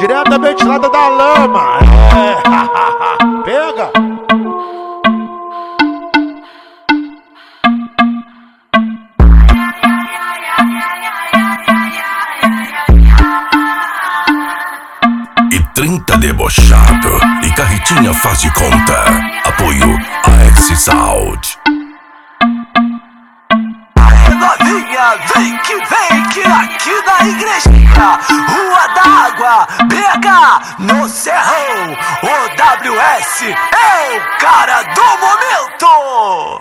diretamente lá da lama. Pega. E 30 debochado e carretinha faz de conta. Apoio AS Sound. Novinha, vem que aqui na igrejinha, Rua d'Água, BH, no Serrão, OWS é o cara do momento.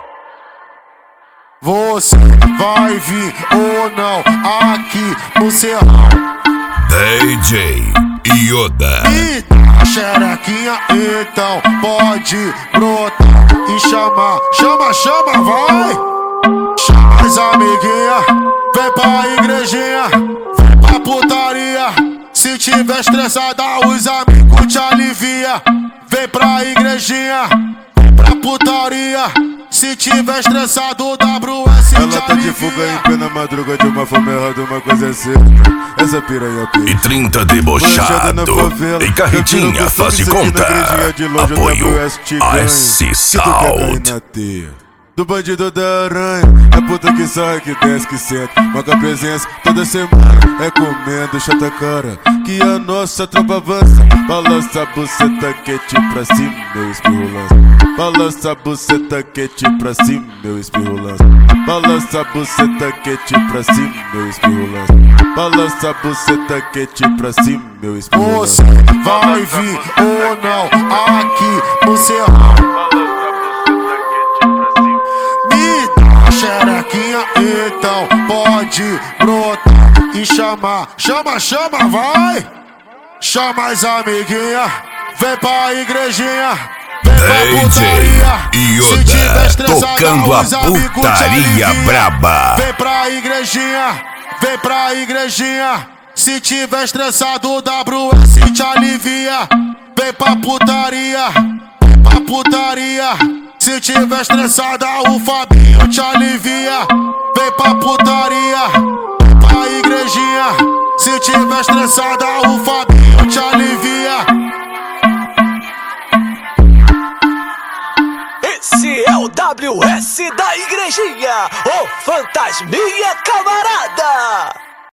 Você vai vir ou não aqui no Serrão? DJ Yoda. Me dá xerequinha, então pode brotar e chamar. Chama, vai! Chama as amiguinhas, vem pra igrejinha, vem pra putaria. Se tiver estressada, os amigos te alivia. Vem pra igrejinha, vem pra putaria. Se tiver estressado, o WS te alivia. Ela tá de fuga em plena madruga de uma fome errada, uma coisa assim. Essa piranha pira. E 30 debochado e carretinha faz de conta. Apoio AS Sound. Do bandido da aranha, é puta que sai, que desce, que senta. Marca presença toda semana, é comendo chata cara. Que a nossa tropa avança. Balança a buceta quente pra cima, meu espirro lança. Balança a buceta quente pra cima, meu espirro lança. Balança a buceta quente pra cima, meu espirro lança. Balança a buceta quente pra cima, meu espirro lança. Você vai vir ou não aqui no Serrão? Xerequinha, então pode brotar e chamar. Chama, vai! Chama as amiguinhas, vem pra igrejinha, vem pra putaria. Se tiver estressada, tocando a os amigos putaria braba. Vem pra igrejinha. Se tiver estressado, o WS te alivia. Vem pra putaria. Se tiver estressada, o Fabinho te alivia. Vem pra putaria, vem pra igrejinha. Se tiver estressada, o Fabinho